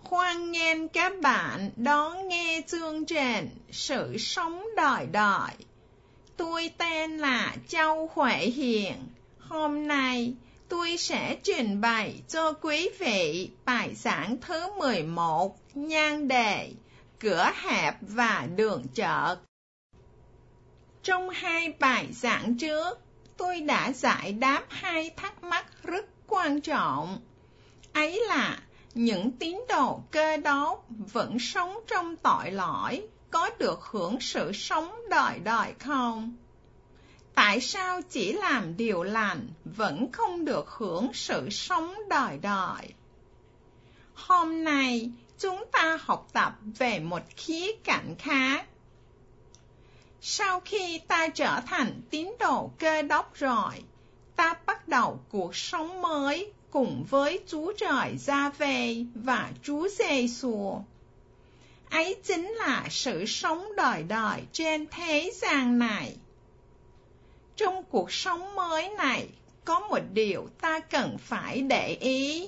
Hoan nghênh các bạn đón nghe chương trình Sự sống đời đời. Tôi tên là Châu Huệ Hiền. Hôm nay tôi sẽ trình bày cho quý vị bài giảng thứ 11, nhan đề Cửa hẹp và đường chợt. Trong hai bài giảng trước, tôi đã giải đáp hai thắc mắc rất quan trọng. Ấy là những tín đồ Cơ đốc vẫn sống trong tội lỗi có được hưởng sự sống đời đời không? Tại sao chỉ làm điều lành vẫn không được hưởng sự sống đời đời? Hôm nay chúng ta học tập về một khía cạnh khác. Sau khi ta trở thành tín đồ Cơ đốc rồi, ta bắt đầu cuộc sống mới cùng với Chúa Trời Gia-vê và Chúa Giê-xu. Ấy chính là sự sống đời đời trên thế gian này. Trong cuộc sống mới này, có một điều ta cần phải để ý.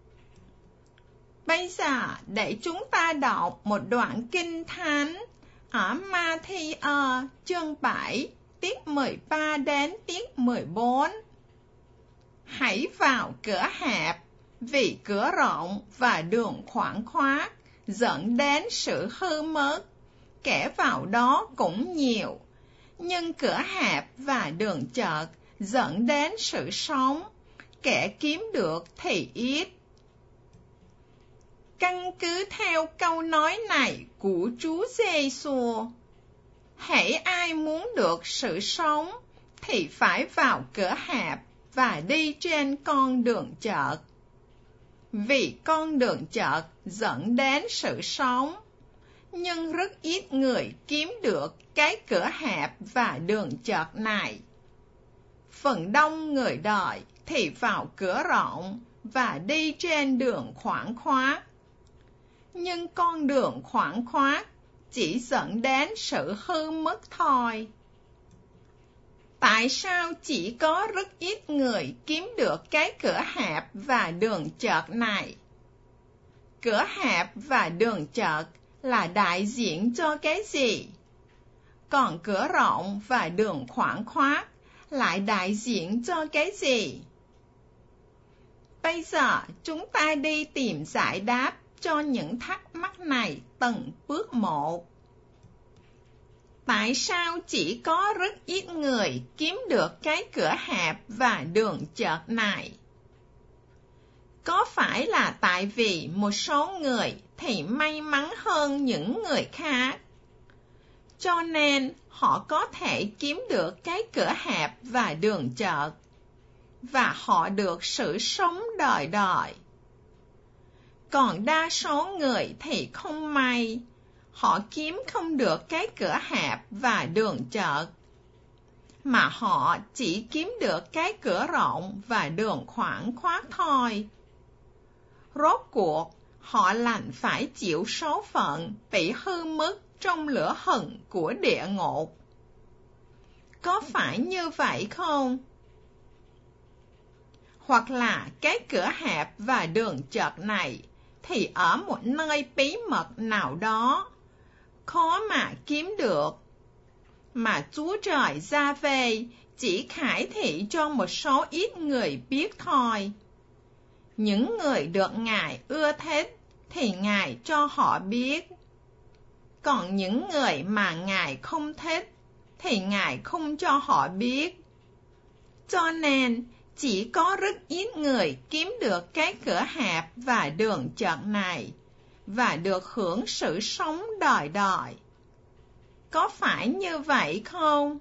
Bây giờ, để chúng ta đọc một đoạn kinh thánh ở Ma-thi-ơ chương 7, tiết 13 đến tiết 14. Hãy vào cửa hẹp, vì cửa rộng và đường khoảng khoát dẫn đến sự hư mất. Kẻ vào đó cũng nhiều, nhưng cửa hẹp và đường chợt dẫn đến sự sống. Kẻ kiếm được thì ít. Căn cứ theo câu nói này của Chúa Giê-xu, hễ ai muốn được sự sống thì phải vào cửa hẹp và đi trên con đường chợt. Vì con đường chợt dẫn đến sự sống, nhưng rất ít người kiếm được cái cửa hẹp và đường chợt này. Phần đông người đời thì vào cửa rộng và đi trên đường khoảng khoát. Nhưng con đường khoảng khoát chỉ dẫn đến sự hư mất thôi. Tại sao chỉ có rất ít người kiếm được cái cửa hẹp và đường chợt này? Cửa hẹp và đường chợt là đại diện cho cái gì? Còn cửa rộng và đường khoảng khoát lại đại diện cho cái gì? Bây giờ chúng ta đi tìm giải đáp cho những thắc mắc này từng bước một. Tại sao chỉ có rất ít người kiếm được cái cửa hẹp và đường chợt này? Có phải là tại vì một số người thì may mắn hơn những người khác, cho nên họ có thể kiếm được cái cửa hẹp và đường chợt, và họ được sự sống đời đời? Còn đa số người thì không may, họ kiếm không được cái cửa hẹp và đường chợt, mà họ chỉ kiếm được cái cửa rộng và đường khoảng khoát thôi. Rốt cuộc, họ lành phải chịu số phận bị hư mất trong lửa hừng của địa ngục. Có phải như vậy không? Hoặc là cái cửa hẹp và đường chợt này thì ở một nơi bí mật nào đó, khó mà kiếm được, mà Chúa Trời Gia-vê chỉ khải thị cho một số ít người biết thôi. Những người được Ngài ưa thích thì Ngài cho họ biết, còn những người mà Ngài không thích thì Ngài không cho họ biết. Cho nên chỉ có rất ít người kiếm được cái cửa hẹp và đường chợt này và được hưởng sự sống đời đời. Có phải như vậy không?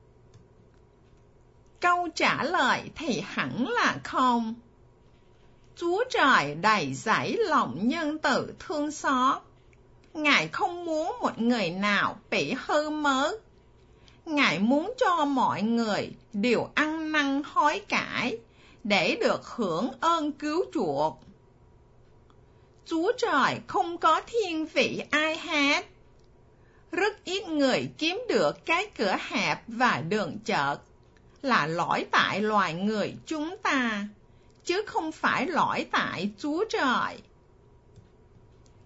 Câu trả lời thì hẳn là không. Chúa Trời đầy dẫy lòng nhân từ thương xót. Ngài không muốn một người nào bị hư mất. Ngài muốn cho mọi người đều ăn năn hối cải để được hưởng ơn cứu chuộc. Chúa Trời không có thiên vị ai hết. Rất ít người kiếm được cái cửa hẹp và đường chợt là lỗi tại loài người chúng ta, chứ không phải lỗi tại Chúa Trời.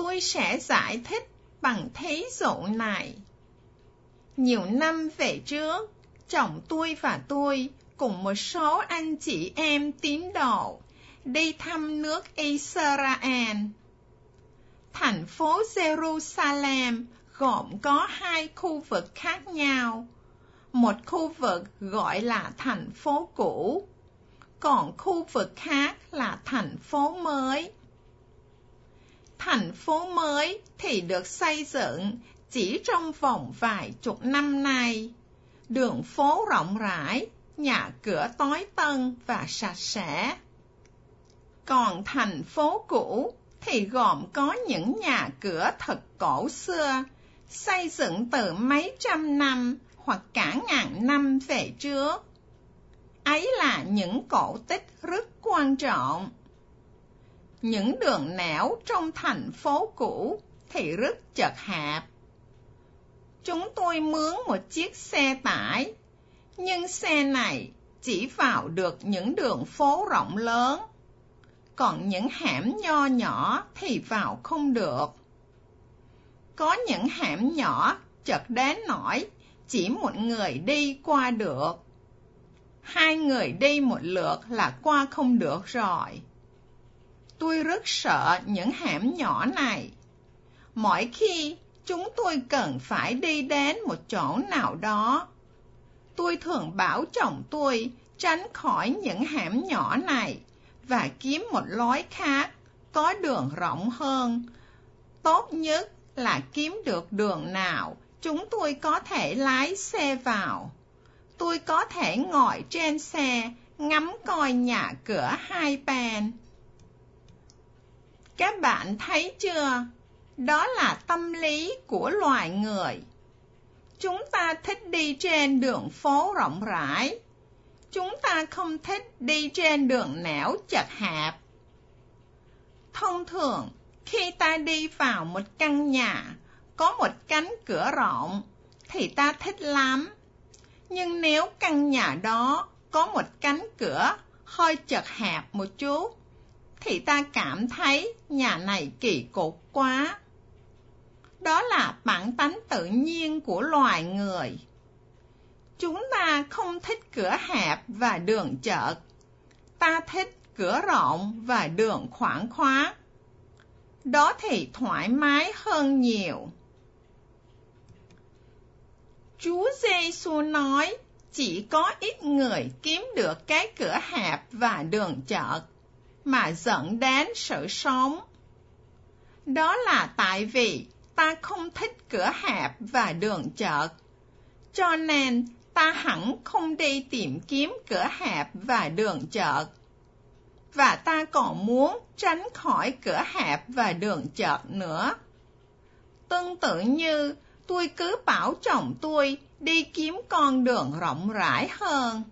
tôi sẽ giải thích bằng thí dụ này. Nhiều năm về trước, chồng tôi và tôi cùng một số anh chị em tín đồ đi thăm nước Israel. Thành phố Jerusalem gồm có 2 khu vực khác nhau. Một khu vực gọi là thành phố cũ, còn khu vực khác là thành phố mới. Thành phố mới thì được xây dựng chỉ trong vòng vài chục năm nay. Đường phố rộng rãi, nhà cửa tối tân và sạch sẽ. Còn thành phố cũ thì gồm có những nhà cửa thật cổ xưa, xây dựng từ mấy trăm năm hoặc cả ngàn năm về trước. Ấy là những cổ tích rất quan trọng. Những đường nẻo trong thành phố cũ thì rất chật hẹp. Chúng tôi mướn một chiếc xe tải, nhưng xe này chỉ vào được những đường phố rộng lớn, còn những hẻm nho nhỏ thì vào không được. Có những hẻm nhỏ chật đến nỗi chỉ một người đi qua được. 2 người đi một lượt là qua không được rồi. Tôi rất sợ những hẻm nhỏ này. Mỗi khi chúng tôi cần phải đi đến một chỗ nào đó, tôi thường bảo chồng tôi tránh khỏi những hẻm nhỏ này và kiếm một lối khác, có đường rộng hơn. Tốt nhất là kiếm được đường nào chúng tôi có thể lái xe vào. Tôi có thể ngồi trên xe, ngắm coi nhà cửa hai bên. Các bạn thấy chưa? Đó là tâm lý của loài người. Chúng ta thích đi trên đường phố rộng rãi. Chúng ta không thích đi trên đường nẻo chật hẹp. Thông thường, khi ta đi vào một căn nhà có một cánh cửa rộng, thì ta thích lắm. Nhưng nếu căn nhà đó có một cánh cửa hơi chật hẹp một chút, thì ta cảm thấy nhà này kỳ cục quá. Đó là bản tánh tự nhiên của loài người. Chúng ta không thích cửa hẹp và đường chật. Ta thích cửa rộng và đường khoảng khoát. Đó thì thoải mái hơn nhiều. Chúa Giê-xu nói chỉ có ít người kiếm được cái cửa hẹp và đường chật mà dẫn đến sự sống. Đó là tại vì ta không thích cửa hẹp và đường chật, cho nên ta hẳn không đi tìm kiếm cửa hẹp và đường chật. Và ta còn muốn tránh khỏi cửa hẹp và đường chật nữa. Tương tự như tôi cứ bảo chồng tôi đi kiếm con đường rộng rãi hơn.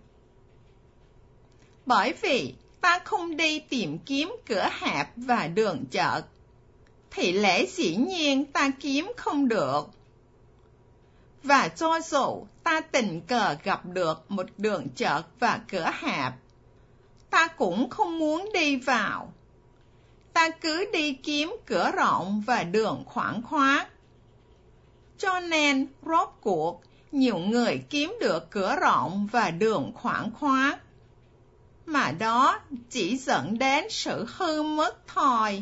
Bởi vì ta không đi tìm kiếm cửa hẹp và đường chật, thì lẽ dĩ nhiên ta kiếm không được. Và cho dù ta tình cờ gặp được một đường chật và cửa hẹp, ta cũng không muốn đi vào. Ta cứ đi kiếm cửa rộng và đường khoảng khoát. Cho nên, rốt cuộc, nhiều người kiếm được cửa rộng và đường khoảng khoát. Mà đó chỉ dẫn đến sự hư mất thôi.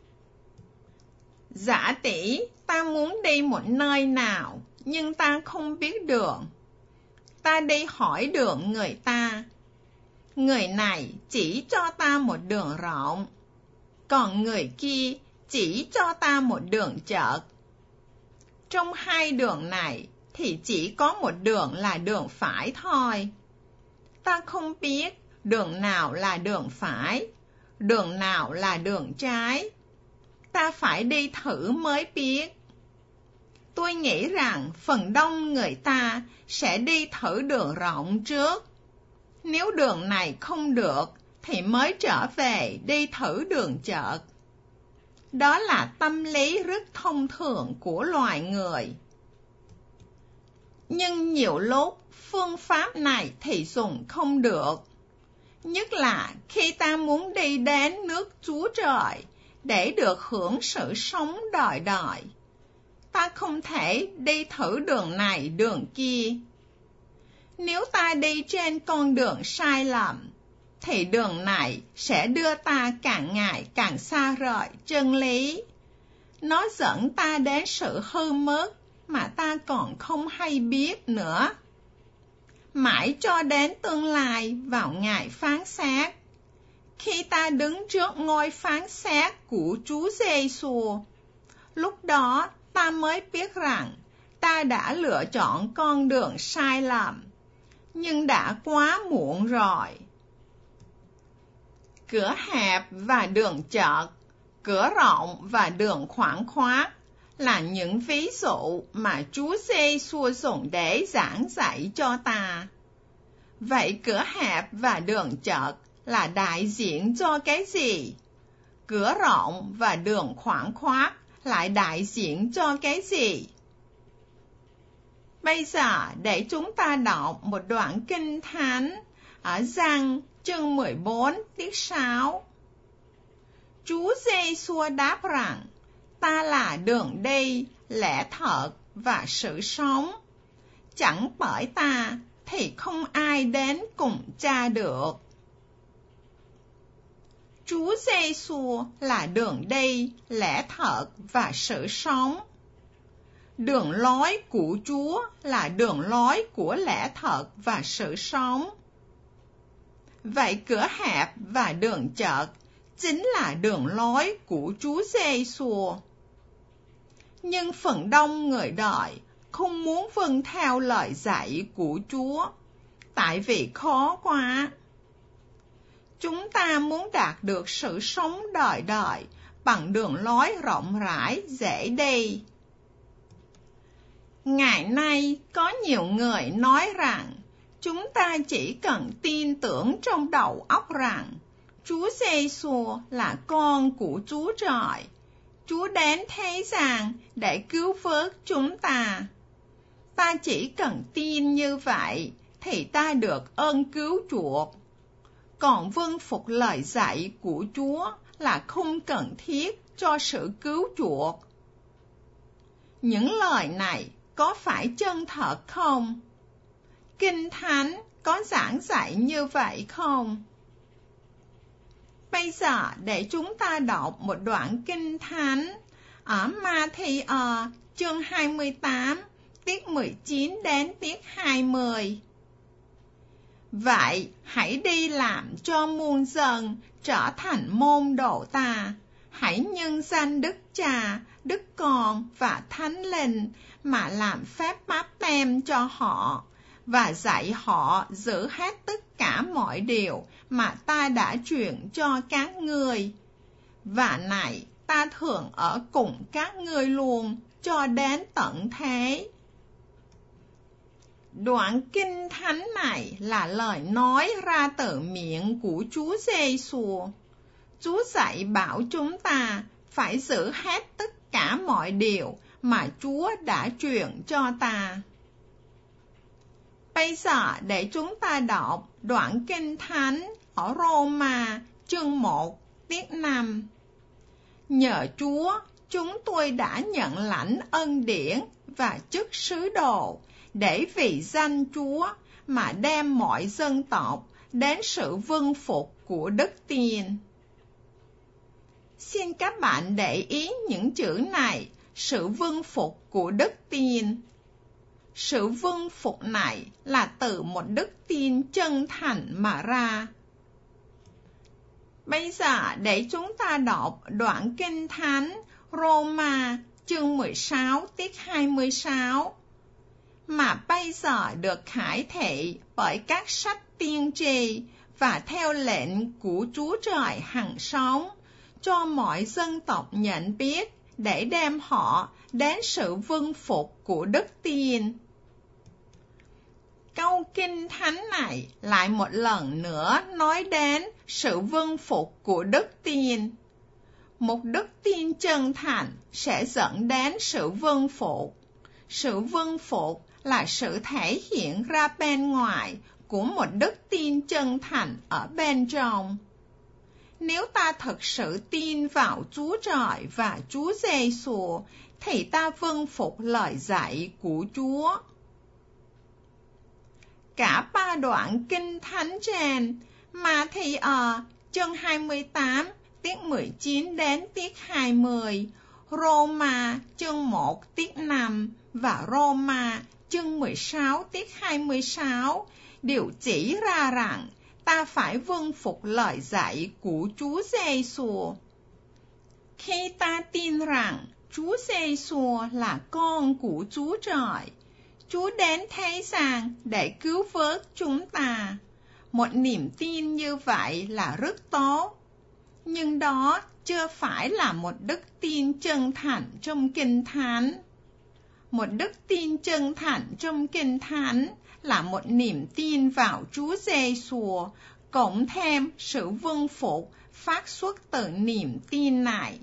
Giả tỷ ta muốn đi một nơi nào, nhưng ta không biết đường. Ta đi hỏi đường người ta. Người này chỉ cho ta một đường rộng, còn người kia chỉ cho ta một đường chật. Trong 2 đường này thì chỉ có một đường là đường phải thôi. Ta không biết đường nào là đường phải, đường nào là đường trái. Ta phải đi thử mới biết. Tôi nghĩ rằng phần đông người ta sẽ đi thử đường rộng trước. Nếu đường này không được thì mới trở về đi thử đường chật. Đó là tâm lý rất thông thường của loài người. Nhưng nhiều lúc phương pháp này thì dùng không được. Nhất là khi ta muốn đi đến nước Chúa Trời để được hưởng sự sống đời đời. Ta không thể đi thử đường này đường kia. Nếu ta đi trên con đường sai lầm, thì đường này sẽ đưa ta càng ngày càng xa rời chân lý. Nó dẫn ta đến sự hư mất mà ta còn không hay biết nữa. Mãi cho đến tương lai vào ngày phán xét, khi ta đứng trước ngôi phán xét của Chúa Giê-xu, lúc đó ta mới biết rằng ta đã lựa chọn con đường sai lầm, nhưng đã quá muộn rồi. Cửa hẹp và đường chật, cửa rộng và đường khoảng khoát là những ví dụ mà Chúa Giê-xu dùng để giảng dạy cho ta. Vậy cửa hẹp và đường chật là đại diện cho cái gì? Cửa rộng và đường khoảng khoát lại đại diện cho cái gì? Bây giờ để chúng ta đọc một đoạn kinh thánh ở Giăng chương 14 tiết 6. Chúa Giê-xu đáp rằng, ta là đường đi, lẽ thật và sự sống. Chẳng bởi ta thì không ai đến cùng Cha được. Chúa Giê-xu là đường đi, lẽ thật và sự sống. Đường lối của Chúa là đường lối của lẽ thật và sự sống. Vậy cửa hẹp và đường chật chính là đường lối của Chúa Giê-xu. Nhưng phần đông người đời không muốn vâng theo lời dạy của Chúa, tại vì khó quá. Chúng ta muốn đạt được sự sống đời đời bằng đường lối rộng rãi dễ đi. Ngày nay có nhiều người nói rằng chúng ta chỉ cần tin tưởng trong đầu óc rằng Chúa Giê-xu là con của Chúa Trời. Chúa đến thế gian để cứu vớt chúng ta. Ta chỉ cần tin như vậy thì ta được ơn cứu chuộc. Còn vâng phục lời dạy của Chúa là không cần thiết cho sự cứu chuộc. Những lời này có phải chân thật không? Kinh Thánh có giảng dạy như vậy không? Bây giờ để chúng ta đọc một đoạn Kinh Thánh ở Ma-thi-ơ chương 28 tiết 19 đến tiết 20. Vậy hãy đi làm cho muôn dân trở thành môn đồ ta. Hãy nhân danh Đức Cha, Đức Con và Thánh Linh mà làm phép báp têm cho họ và dạy họ giữ hết tất cả mọi điều mà ta đã truyền cho các ngươi. Và này, ta thường ở cùng các ngươi luôn cho đến tận thế. Đoạn kinh thánh này là lời nói ra từ miệng của Chúa Giê-xu. Chúa dạy bảo chúng ta phải giữ hết tất cả mọi điều mà Chúa đã truyền cho ta. Bây giờ để chúng ta đọc đoạn kinh thánh ở Roma chương 1 tiết 5. Nhờ Chúa, chúng tôi đã nhận lãnh ân điển và chức sứ đồ để vì danh Chúa mà đem mọi dân tộc đến sự vâng phục của đức tin. Xin các bạn để ý những chữ này, sự vâng phục của đức tin. Sự vâng phục này là từ một đức tin chân thành mà ra. Bây giờ để chúng ta đọc đoạn kinh thánh Roma chương 16 tiết 26. Mà bây giờ được khải thị bởi các sách tiên tri và theo lệnh của Chúa Trời hằng sống, cho mọi dân tộc nhận biết để đem họ đến sự vâng phục của đức tin. Câu kinh thánh này lại một lần nữa nói đến sự vâng phục của đức tin. Một đức tin chân thành sẽ dẫn đến sự vâng phục. Sự vâng phục là sự thể hiện ra bên ngoài của một đức tin chân thành ở bên trong. Nếu ta thật sự tin vào Chúa Trời và Chúa Giê-xu, thì ta vâng phục lời dạy của Chúa. Cả 3 đoạn kinh thánh trên, Ma-thi-ơ chương 28 tiết 19 đến tiết 20, Rô-ma chương 1 tiết 5 và Rô-ma chương 16 tiết 26 đều chỉ ra rằng ta phải vâng phục lời dạy của Chúa Giê-xu. Khi ta tin rằng Chúa Giê-xu là con của Chúa Trời, Chúa đến thế gian để cứu vớt chúng ta. Một niềm tin như vậy là rất tốt. Nhưng đó chưa phải là một đức tin chân thành trong Kinh Thánh. Một đức tin chân thành trong Kinh Thánh là một niềm tin vào Chúa Giê-xu, cộng thêm sự vâng phục phát xuất từ niềm tin này.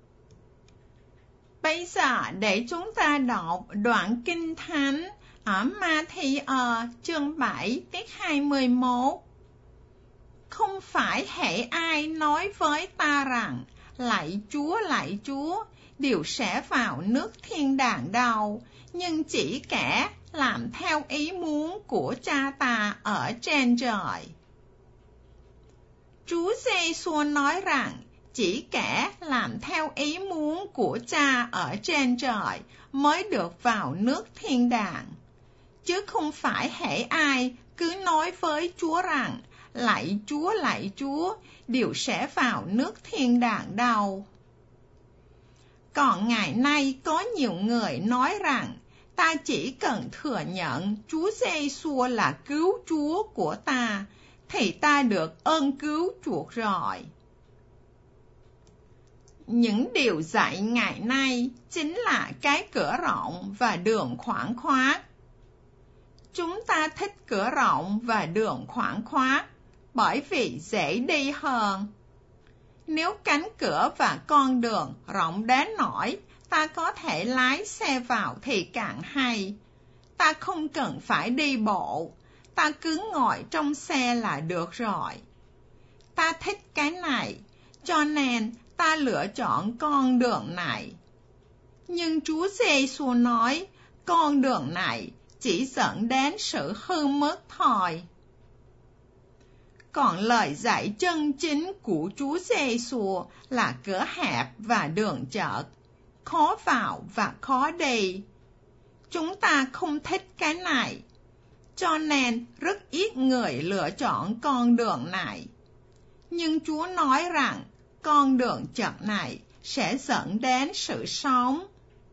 Bây giờ để chúng ta đọc đoạn Kinh Thánh ở Ma-thi-ơ chương 7 tiết 21. Không phải hễ ai nói với ta rằng lạy Chúa đều sẽ vào nước thiên đàng đâu, nhưng chỉ kẻ làm theo ý muốn của Cha ta ở trên trời. Chúa Giê-xu nói rằng chỉ kẻ làm theo ý muốn của Cha ở trên trời mới được vào nước thiên đàng, chứ không phải hễ ai cứ nói với Chúa rằng lạy Chúa đều sẽ vào nước thiên đàng đâu. Còn ngày nay có nhiều người nói rằng ta chỉ cần thừa nhận Chúa Giê-xu là cứu Chúa của ta thì ta được ơn cứu chuộc rồi. Những điều dạy ngày nay chính là cái cửa rộng và đường khoảng khoát. Chúng ta thích cửa rộng và đường khoảng khoát bởi vì dễ đi hơn. Nếu cánh cửa và con đường rộng đến nỗi ta có thể lái xe vào thì càng hay. Ta không cần phải đi bộ, ta cứ ngồi trong xe là được rồi. Ta thích cái này, cho nên ta lựa chọn con đường này. Nhưng Chúa Giê-xu nói, con đường này chỉ dẫn đến sự hư mất thôi. Còn lời dạy chân chính của Chúa Giê-xu là cửa hẹp và đường chật, khó vào và khó đi. Chúng ta không thích cái này, cho nên rất ít người lựa chọn con đường này. Nhưng Chúa nói rằng con đường chật này sẽ dẫn đến sự sống.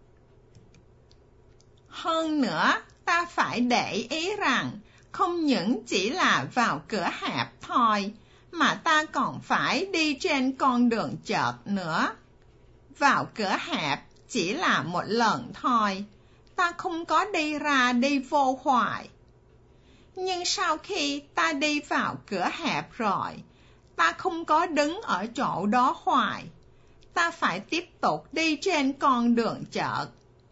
Hơn nữa, ta phải để ý rằng không những chỉ là vào cửa hẹp thôi, mà ta còn phải đi trên con đường chật nữa. Vào cửa hẹp chỉ là một lần thôi, ta không có đi ra đi vô hoài. Nhưng sau khi ta đi vào cửa hẹp rồi, ta không có đứng ở chỗ đó hoài, ta phải tiếp tục đi trên con đường chật.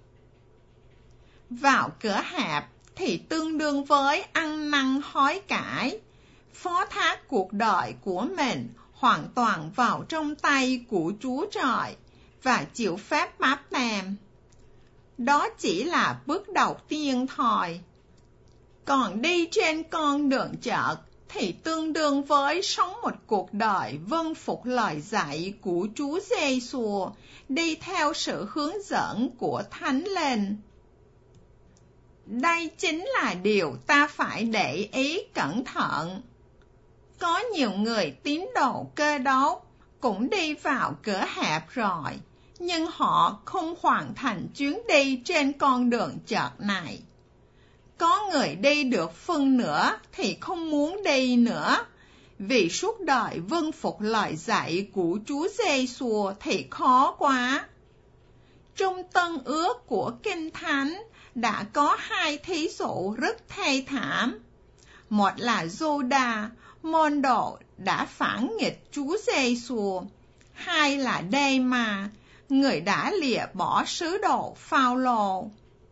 Vào cửa hẹp thì tương đương với ăn năn hối cải, phó thác cuộc đời của mình hoàn toàn vào trong tay của Chúa Trời và chịu phép báp têm. Đó chỉ là bước đầu tiên thôi. Còn đi trên con đường chật thì tương đương với sống một cuộc đời vâng phục lời dạy của Chúa Giê-xu, đi theo sự hướng dẫn của Thánh Linh. Đây chính là điều ta phải để ý cẩn thận. Có nhiều người tín đồ Cơ Đốc cũng đi vào cửa hẹp rồi, nhưng họ không hoàn thành chuyến đi trên con đường chật này. Có người đi được phân nửa thì không muốn đi nữa, vì suốt đời vâng phục lời dạy của Chúa Giê-xu thì khó quá. Trong Tân Ước của Kinh Thánh đã có 2 thí dụ rất thê thảm. Một là Giô-đa, môn đồ đã phản nghịch Chúa Giê-xu. 2 là Đê-ma, người đã lìa bỏ sứ đồ Phao-lô.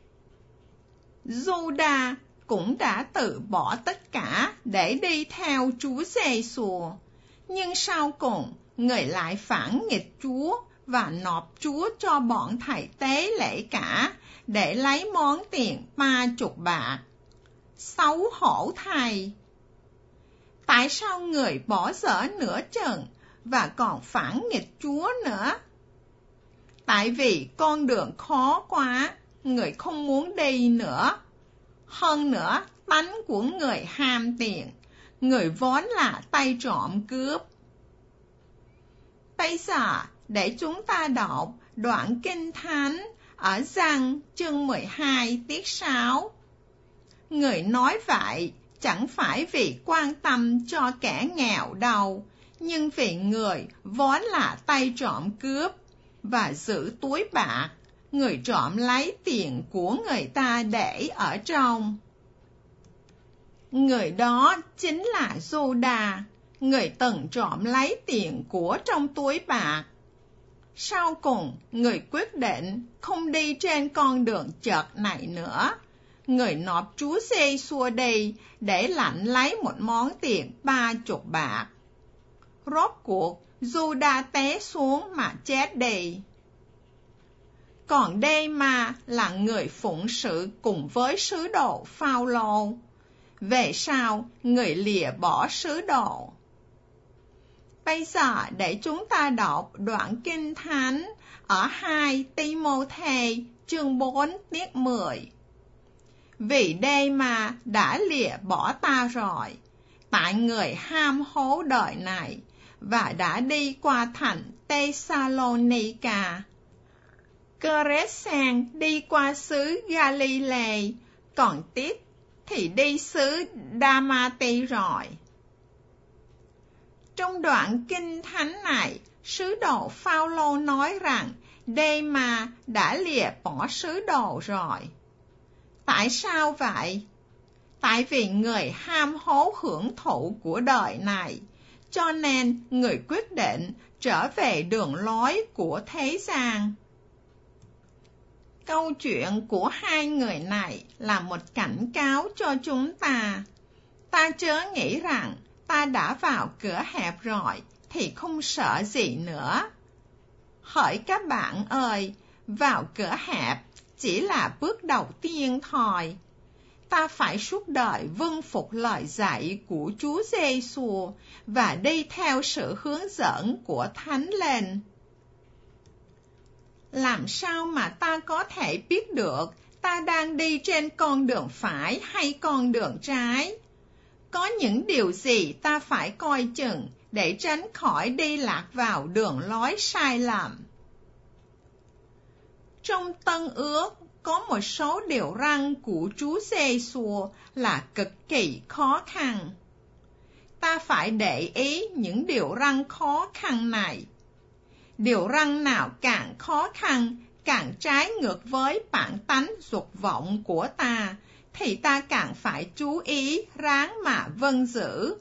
Giô-đa cũng đã từ bỏ tất cả để đi theo Chúa Giê-xu, nhưng sau cùng người lại phản nghịch Chúa và nộp Chúa cho bọn thầy tế lễ cả để lấy món tiền 30 bạc. Xấu hổ thầy! Tại sao người bỏ dở nửa chừng và còn phản nghịch Chúa nữa? Tại vì con đường khó quá, người không muốn đi nữa. Hơn nữa, tánh của người ham tiền, người vốn là tay trộm cướp. Bây giờ, để chúng ta đọc đoạn Kinh Thánh ở Giăng chương 12 tiết 6. Người nói vậy chẳng phải vì quan tâm cho kẻ nghèo đâu, nhưng vì người vốn là tay trộm cướp và giữ túi bạc, người trộm lấy tiền của người ta để ở trong. Người đó chính là Giô-đa, người từng trộm lấy tiền của trong túi bạc. Sau cùng, người quyết định không đi trên con đường chật này nữa. Người nộp Chúa Giê-xu đi để lãnh lấy một món tiền 30 bạc. Rốt cuộc, Giô-đa té xuống mà chết đi. Còn Đê-ma là người phụng sự cùng với sứ đồ Phao-lô. Về sau, người lìa bỏ sứ đồ. Bây giờ để chúng ta đọc đoạn Kinh Thánh ở 2 Ti-mô-thê chương 4 tiết 10. Vì Đê-ma đã lìa bỏ ta rồi, tại người ham hố đời này, và đã đi qua thành Tê-sa-lô-ni-ca. Cơ-rét-sen đi qua xứ Ga-li-lê, còn Tít thì đi xứ Đa-ma-ti rồi. Trong đoạn Kinh Thánh này, sứ đồ Phao-lô nói rằng Đê-ma đã lìa bỏ sứ đồ rồi. Tại sao vậy? Tại vì người ham hố hưởng thụ của đời này, cho nên người quyết định trở về đường lối của thế gian. Câu chuyện của hai người này là một cảnh cáo cho chúng ta. Ta chớ nghĩ rằng ta đã vào cửa hẹp rồi thì không sợ gì nữa. Hỡi các bạn ơi, vào cửa hẹp chỉ là bước đầu tiên thôi. Ta phải suốt đời vâng phục lời dạy của Chúa Giê-xu và đi theo sự hướng dẫn của Thánh Linh. Làm sao mà ta có thể biết được ta đang đi trên con đường phải hay con đường trái? Có những điều gì ta phải coi chừng để tránh khỏi đi lạc vào đường lối sai lầm? Trong Tân Ước, có một số điều răn của Chúa Giê-xu là cực kỳ khó khăn. Ta phải để ý những điều răn khó khăn này. Điều răn nào càng khó khăn, càng trái ngược với bản tánh dục vọng của ta, thì ta càng phải chú ý ráng mà vâng giữ.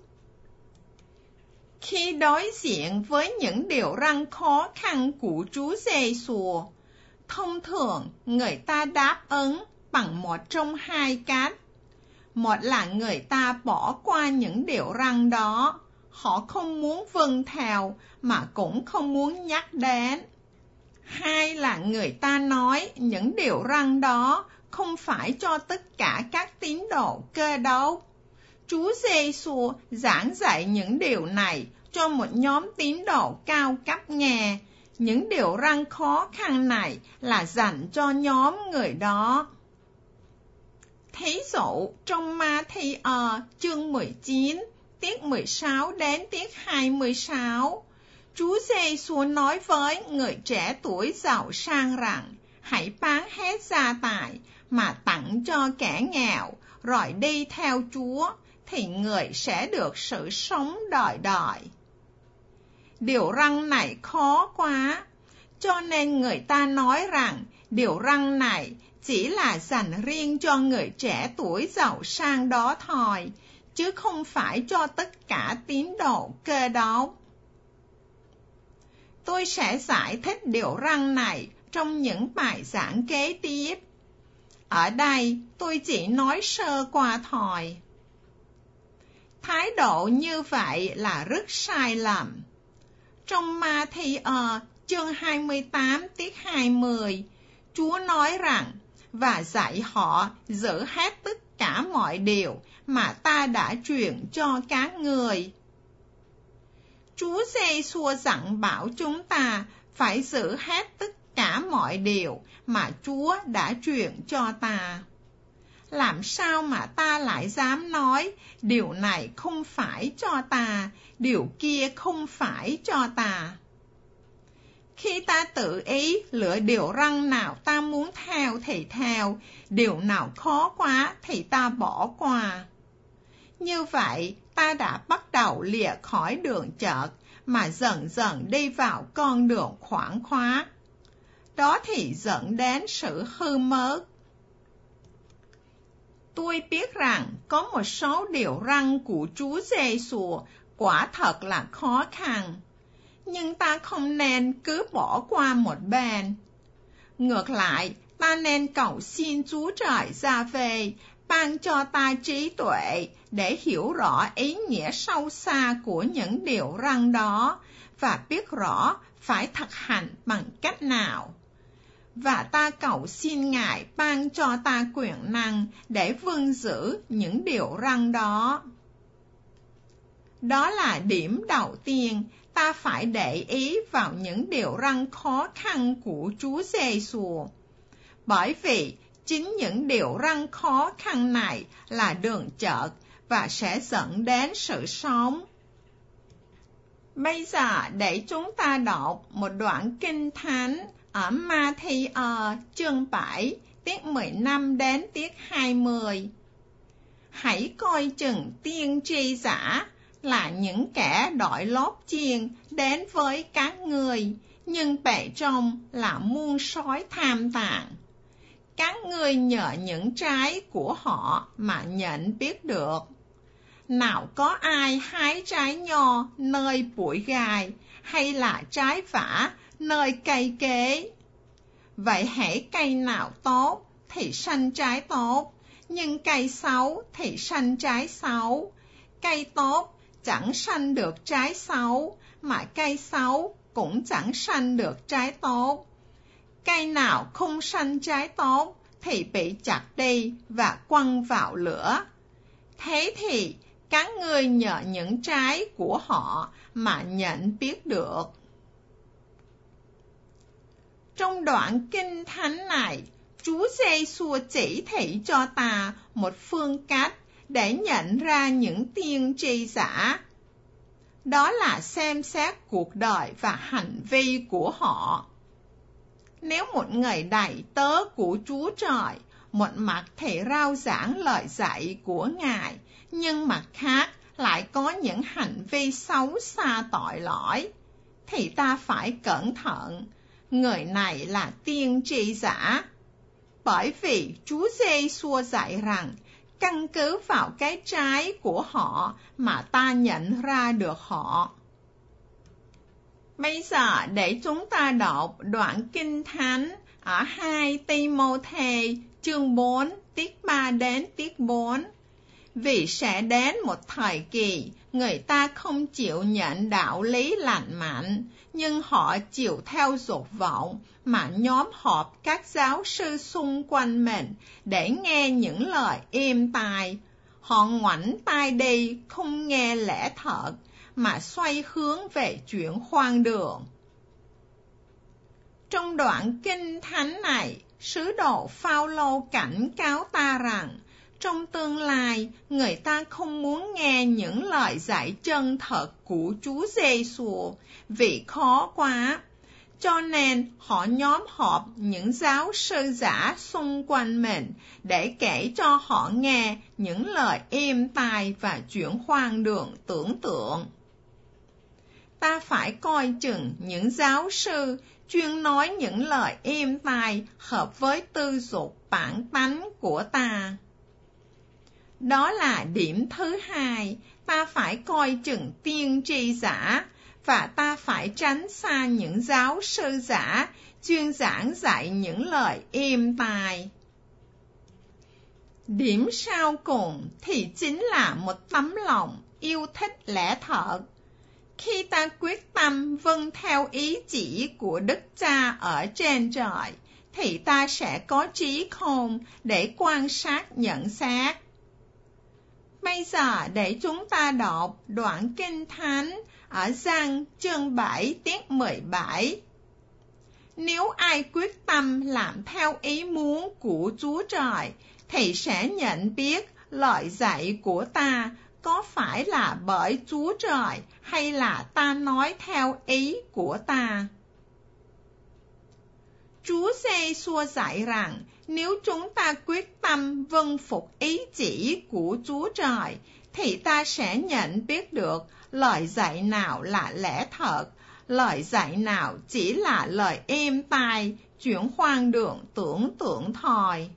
Khi đối diện với những điều răn khó khăn của Chúa Giê-xu, thông thường người ta đáp ứng bằng một trong hai cách. Một là người ta bỏ qua những điều răn đó, họ không muốn vâng theo mà cũng không muốn nhắc đến. Hai là người ta nói những điều răn đó không phải cho tất cả các tín đồ Cơ Đốc. Chúa Giê-xu giảng dạy những điều này cho một nhóm tín đồ cao cấp nghe. Những điều răn khó khăn này là dành cho nhóm người đó. Thí dụ trong Ma-thi-ơ chương 19, tiết 16 đến tiết 26, Chúa Giê-xu nói với người trẻ tuổi giàu sang rằng hãy bán hết gia tài mà tặng cho kẻ nghèo, rồi đi theo Chúa, thì người sẽ được sự sống đời đời. Điều răn này khó quá, cho nên người ta nói rằng điều răn này chỉ là dành riêng cho người trẻ tuổi giàu sang đó thôi, chứ không phải cho tất cả tín đồ Cơ Đốc. Tôi sẽ giải thích điều răn này trong những bài giảng kế tiếp. Ở đây tôi chỉ nói sơ qua thôi. Thái độ như vậy là rất sai lầm. Trong Ma-thi-ơ chương 28 tiết 20, Chúa nói rằng, và dạy họ giữ hết tất cả mọi điều mà ta đã truyền cho các người. Chúa Giê-xua dặn bảo chúng ta phải giữ hết tất cả mọi điều mà Chúa đã truyền cho ta. Làm sao mà ta lại dám nói điều này không phải cho ta, điều kia không phải cho ta? Khi ta tự ý lựa điều răn nào ta muốn theo thì theo, điều nào khó quá thì ta bỏ qua. Như vậy, ta đã bắt đầu lìa khỏi đường chợt mà dần dần đi vào con đường khoảng khóa. Đó thì dẫn đến sự hư mất. Tôi biết rằng có một số điều răn của Chúa Giê-xu quả thật là khó khăn, nhưng ta không nên cứ bỏ qua một bên. Ngược lại, ta nên cầu xin Chúa Trời Gia-vê ban cho ta trí tuệ để hiểu rõ ý nghĩa sâu xa của những điều răn đó và biết rõ phải thực hành bằng cách nào. Và ta cầu xin Ngài ban cho ta quyền năng để vâng giữ những điều răn đó. Đó là điểm đầu tiên, ta phải để ý vào những điều răn khó khăn của Chúa Giê-xu. Bởi vì chính những điều răn khó khăn này là đường chợt và sẽ dẫn đến sự sống. Bây giờ để chúng ta đọc một đoạn kinh thánh ở Ma-thi-ơ chương 7 tiết 15 đến tiết 20. Hãy coi chừng tiên tri giả là những kẻ đội lót chiên đến với các ngươi, nhưng bề trong là muôn sói tham tàn. Các ngươi nhờ những trái của họ mà nhận biết được. Nào có ai hái trái nho nơi bụi gai, hay là trái vả nơi cây kế? Vậy hễ cây nào tốt thì sanh trái tốt, nhưng cây xấu thì sanh trái xấu. Cây tốt chẳng sanh được trái xấu, mà cây xấu cũng chẳng sanh được trái tốt. Cây nào không sanh trái tốt thì bị chặt đi và quăng vào lửa. Thế thì các ngươi nhờ những trái của họ mà nhận biết được. Trong đoạn kinh thánh này, Chúa Giê-xu chỉ thị cho ta một phương cách để nhận ra những tiên tri giả. Đó là xem xét cuộc đời và hành vi của họ. Nếu một người đầy tớ của Chúa Trời, một mặt thì rao giảng lời dạy của Ngài, nhưng mặt khác lại có những hành vi xấu xa tội lỗi, thì ta phải cẩn thận. Người này là tiên tri giả. Bởi vì Chúa Giê-xu dạy rằng, căn cứ vào cái trái của họ mà ta nhận ra được họ. Bây giờ để chúng ta đọc đoạn kinh thánh ở 2 Ti-mô-thê chương 4 tiết 3 đến tiết 4. Vì sẽ đến một thời kỳ người ta không chịu nhận đạo lý lành mạnh, nhưng họ chịu theo dục vọng mà nhóm họp các giáo sư xung quanh mình để nghe những lời êm tai. Họ ngoảnh tai đi không nghe lẽ thật, mà xoay hướng về chuyện hoang đường. Trong đoạn kinh thánh này, sứ đồ Phao-lô cảnh cáo ta rằng, trong tương lai, người ta không muốn nghe những lời dạy chân thật của Chúa Giê-xu vì khó quá. Cho nên họ nhóm họp những giáo sư giả xung quanh mình để kể cho họ nghe những lời êm tai và chuyện hoang đường tưởng tượng. Ta phải coi chừng những giáo sư chuyên nói những lời êm tai hợp với tư dục bản tánh của ta. Đó là điểm thứ hai, ta phải coi chừng tiên tri giả, và ta phải tránh xa những giáo sư giả chuyên giảng dạy những lời êm tai. Điểm sau cùng thì chính là một tấm lòng yêu thích lẽ thật. Khi ta quyết tâm vâng theo ý chỉ của Đức Cha ở trên trời, thì ta sẽ có trí khôn để quan sát nhận xét. Bây giờ để chúng ta đọc đoạn Kinh Thánh ở Giăng chương 7 tiết 17. Nếu ai quyết tâm làm theo ý muốn của Chúa Trời, thì sẽ nhận biết lời dạy của ta có phải là bởi Chúa Trời hay là ta nói theo ý của ta. Chúa Giê-xu dạy rằng nếu chúng ta quyết tâm vâng phục ý chỉ của Chúa Trời, thì ta sẽ nhận biết được lời dạy nào là lẽ thật, lời dạy nào chỉ là lời êm tai, chuyện hoang đường tưởng tượng thôi.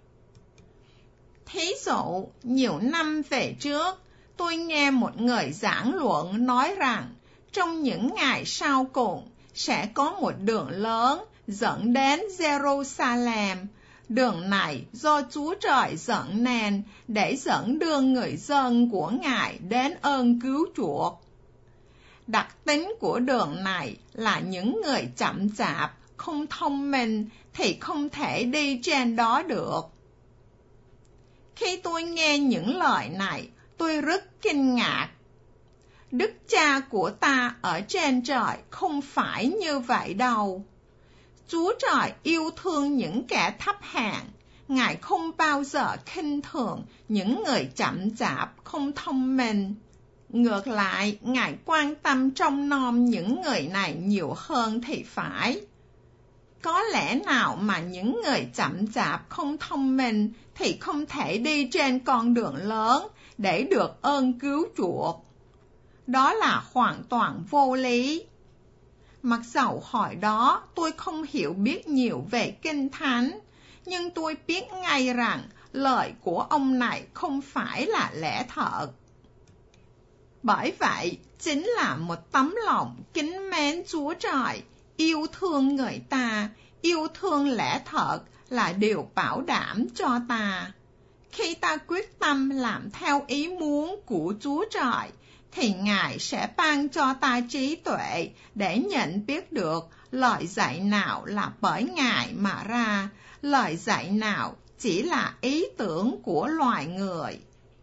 Thí dụ, nhiều năm về trước, tôi nghe một người giảng luận nói rằng trong những ngày sau cùng sẽ có một đường lớn dẫn đến Jerusalem. Đường này do Chúa Trời dựng nên để dẫn đưa người dân của Ngài đến ơn cứu chuộc. Đặc tính của đường này là những người chậm chạp, không thông minh thì không thể đi trên đó được. Khi tôi nghe những lời này, tôi rất kinh ngạc. Đức Cha của ta ở trên trời không phải như vậy đâu. Chúa Trời yêu thương những kẻ thấp hèn. Ngài không bao giờ khinh thường những người chậm chạp, không thông minh. Ngược lại, Ngài quan tâm trông nom những người này nhiều hơn thì phải. Có lẽ nào mà những người chậm chạp, không thông minh thì không thể đi trên con đường lớn để được ơn cứu chuộc? Đó là hoàn toàn vô lý. Mặc dầu hồi đó tôi không hiểu biết nhiều về Kinh Thánh, nhưng tôi biết ngay rằng lời của ông này không phải là lẽ thật. Bởi vậy, chính là một tấm lòng kính mến Chúa Trời, yêu thương người ta, yêu thương lẽ thật là điều bảo đảm cho ta. Khi ta quyết tâm làm theo ý muốn của Chúa Trời, thì Ngài sẽ ban cho ta trí tuệ để nhận biết được lời dạy nào là bởi Ngài mà ra, lời dạy nào chỉ là ý tưởng của loài người.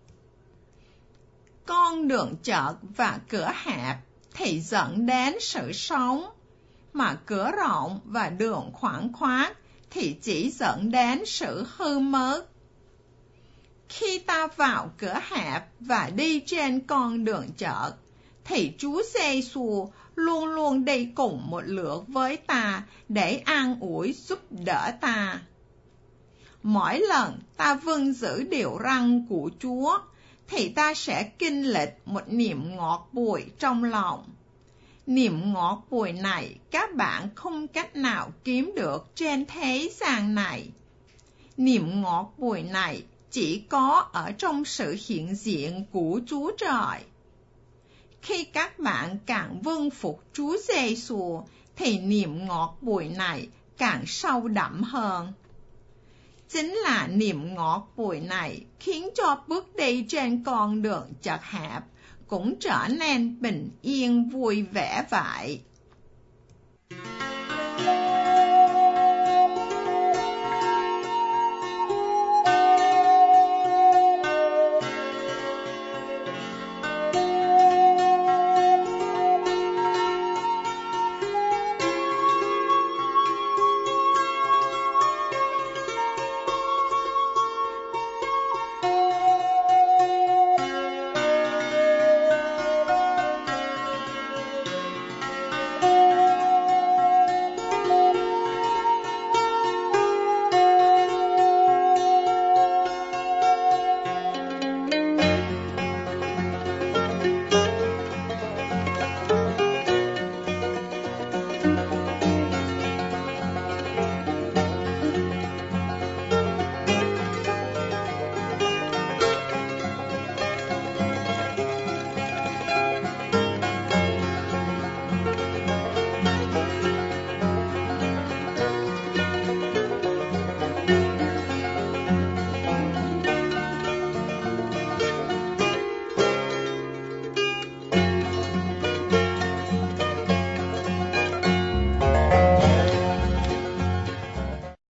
Con đường chật và cửa hẹp thì dẫn đến sự sống, mà cửa rộng và đường khoảng khoát thì chỉ dẫn đến sự hư mất. Khi ta vào cửa hẹp và đi trên con đường chật, thì Chúa Giê-xu luôn luôn đi cùng một lượt với ta để an ủi giúp đỡ ta. Mỗi lần ta vâng giữ điều răn của Chúa, thì ta sẽ kinh lịch một niềm ngọt bùi trong lòng. Niềm ngọt bùi này các bạn không cách nào kiếm được trên thế gian này. Niềm ngọt bùi này chỉ có ở trong sự hiện diện của Chúa Trời. Khi các bạn càng vâng phục Chúa Giê-xu, thì niềm ngọt bùi này càng sâu đậm hơn. Chính là niềm ngọt bùi này khiến cho bước đi trên con đường chật hẹp cũng trở nên bình yên vui vẻ vậy.